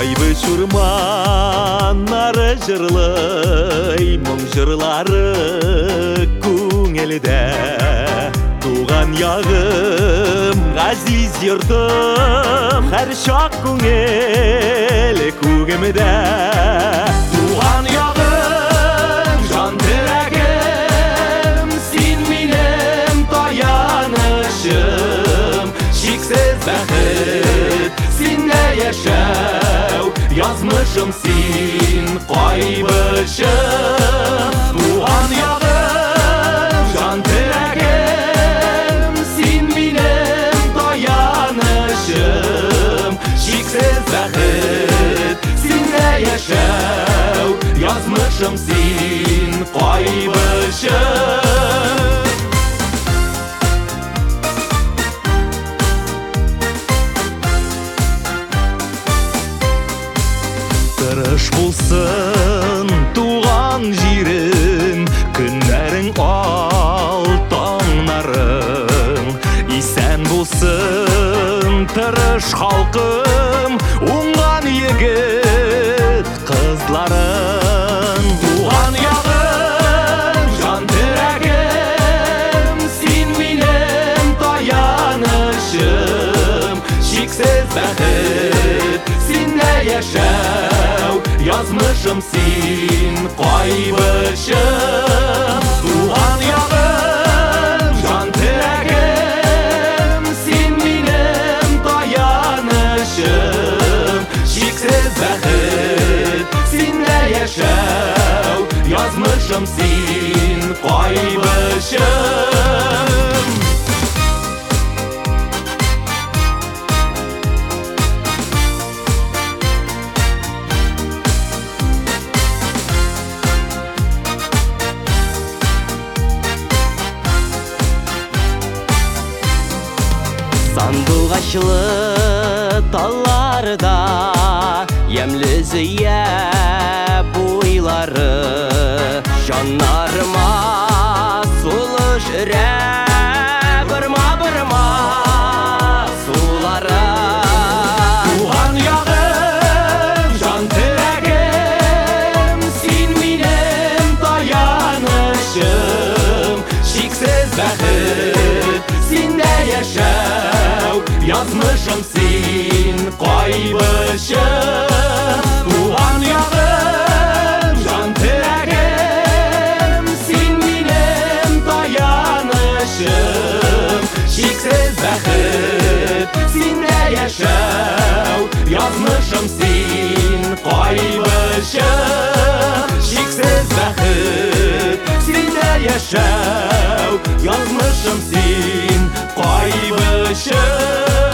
Кайбы шурманнары жырлый, мұң жырлары көңілде. Туған яғым, ғазиз йұртым, әр шақ көңілі көгімде. Туған яғым, жан тірегім, сен менің таянышым, шексіз бәхіт, сенде яшәу, язмышым сен қайбышым. Туған яғым, жан тірегім, сен менің таянышым, шексіз бәхіт, сенде яшәу, язмышым сен қайбышым. Тырыш болсын туған жерің, күннәрің ал таңнарың. Исән болсын тырыш халқым, оңған егіт қызларың. Туған яғым, жан тірегім, сен менің таянышым, шексіз бәхіт, сенде яшәу, язмышым сен қайбышым. Туған яғым, жан тірегім, сен менің таянышым, шексіз бәхіт, сенде яшәу, язмышым сен қайбышым. Сандуғашлы талларда емлі зия бойлары, жанарыма сулы жүрек бұрма сулары. Туған яғым, жан тірегім, сен менің таянышым, шексіз бәхіт, сенде яшәу, язмышым сен қайбышым. Туған яғым, жан тірегім, сен менің таянышым, шексіз бәхіт, сенде яшәу, язмышым сен қайбышым. Шексіз бәхіт, сенде яшәу, язмышым сен қайбышым.